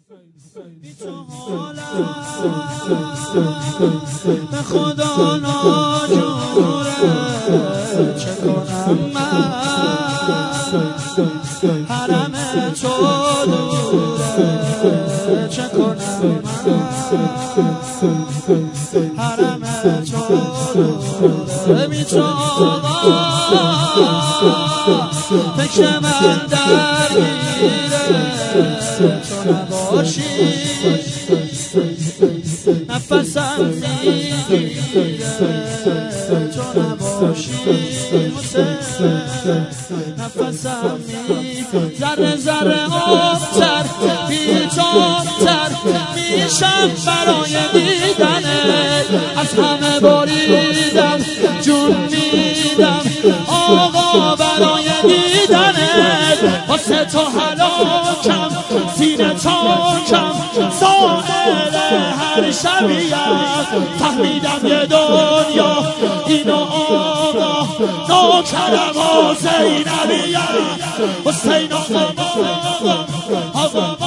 بی تو حالم به خدا ناجوره، چه کنم من حرم تو دوره، چه کنم من حرم تو دوره. بی تو آقا فکر من درگیره، تو نباشی نفسم میگیره، تو نباشی نفسم میگیره. ذره ذره آبتر بی‌تاب‌تر میشم برای دیدنت، از همه بریدم جون میدم آقا برای دیدنت. واسه تو هلاکم سینه تاکم سائل هر شبیم، فهمیدم یه دنیا اینو آقا نوکرم حسین علیم. حسین آقا آقا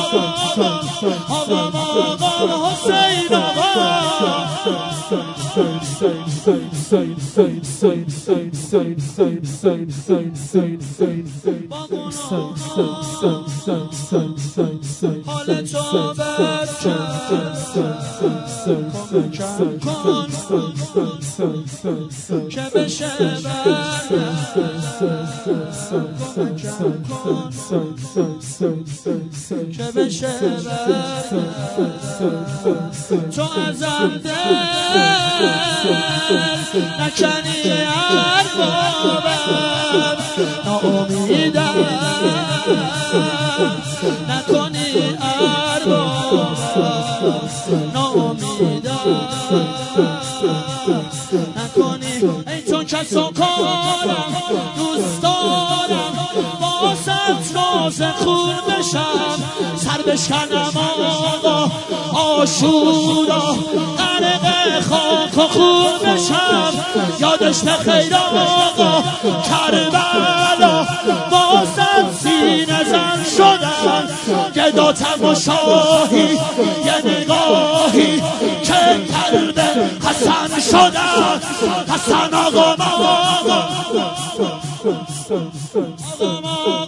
حسین آقا حال تو برکن که بشه که بشه تو ازم دل نکنی اربابم، ناامیدم نکنی اربابم، ناامیدم نکنی. ای تو کسو کارم دوست دارم واسه ناز خون بشم، سر بشکنم آقا آشورا غرق خاک و خون بشم. یادش بخیر آقا کربلا واسه سینه زن شدم، گداتم و شاهی یه نگاهی که قلب حسن شدم. حسن آقا